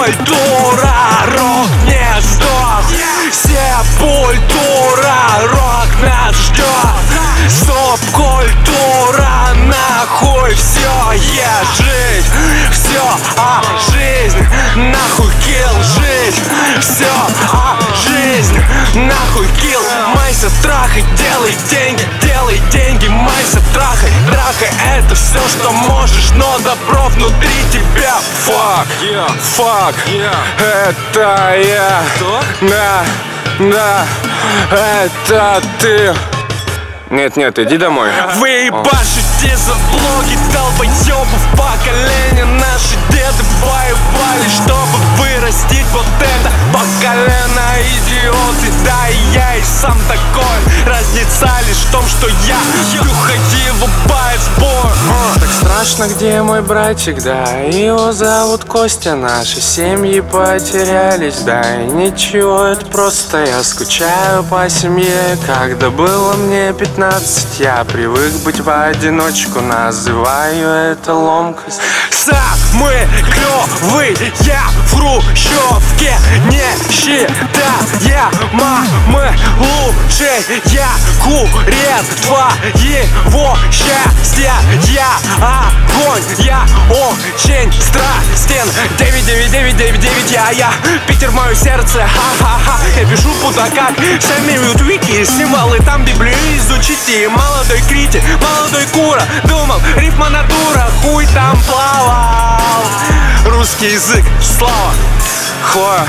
Субкультура, рок не сдох. Сепультура, рок нас ждет. Субкультура, нахуй все, жизнь, все, жизнь, нахуй килл, жизнь, все, жизнь, нахуй килл. Майся, трахай, делай деньги, майся, трахай, это все, что можешь, но добро внутри тебя. Fuck, это я. Да, это ты. Нет, иди домой. Вы ебашите за блоги долбоебов поколения. Наши деды воевали, чтобы вырастить вот это поколено. Идиоты, да и я и сам такой. Разница лишь в том, что я уходил в сбор. Так страшно, где мой братик, да, его зовут Костя. Наши семьи потерялись, да, и ничего, это просто я скучаю по семье. Когда было мне 15, я привык быть в одиночку, называю это ломкость. Самый клёвый я в хрущевке, не считая мамы лучшей. Я курец твоего счастья, я огонь, я очень страстен. 9999 я Питер, мое сердце, ха-ха-ха. Я пишу будто как сами твики, символы там Библию изучите. Молодой критик, молодой кура, думал, рифма натура, хуй там плавал. Русский язык, слава. Хлоя,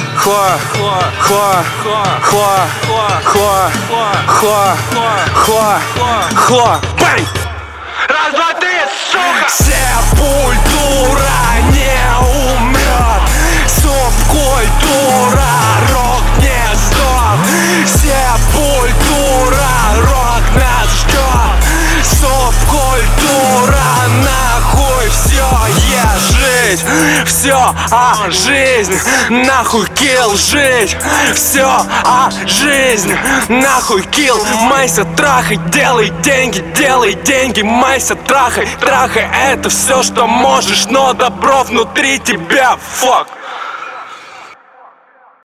бэнг! Раз, два, три, сука! Сепультура не умрет. Субкультура, рок не сдох. Сепультура, рок нас ждет. Субкультура, нахуй все, жить. Все, жизнь, нахуй килл, жить. Все, жизнь, нахуй килл. Майся, трахай, делай деньги, майся, трахай, это все, что можешь, но добро внутри тебя. Fuck.